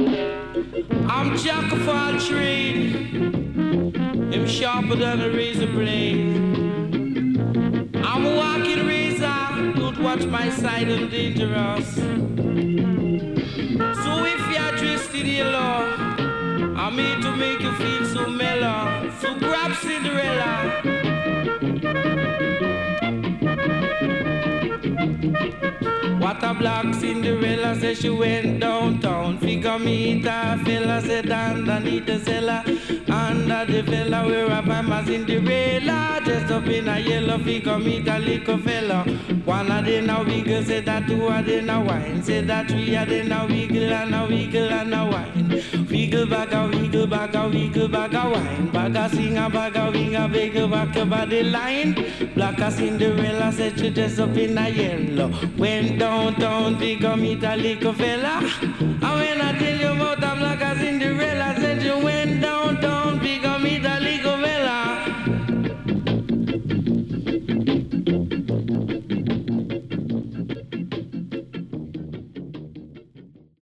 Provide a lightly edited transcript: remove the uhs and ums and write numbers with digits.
I'm jack of all trade. I'm sharper than a razor blade. I'm a walking razor. Don't watch my side, I'm dangerous. So if you're twisted yellow, I'm here to make you feel so mellow. So grab Cinderella. What a black Cinderella said she went downtown. Figure meet a fella said underneath the cellar. Under the fella where I find my Cinderella. Dressed up in a yellow figure meet a little fella. One of them a wiggle, said that two of them a wine. Said that three of them a wiggle and a wiggle and a wine. Wiggle back a wiggle back a wiggle back a wine. Bag a sing a bag a wing a wiggle back a body line. Black a Cinderella said she dressed up in a yellow. Went downtown, figure meet a little fella. And when I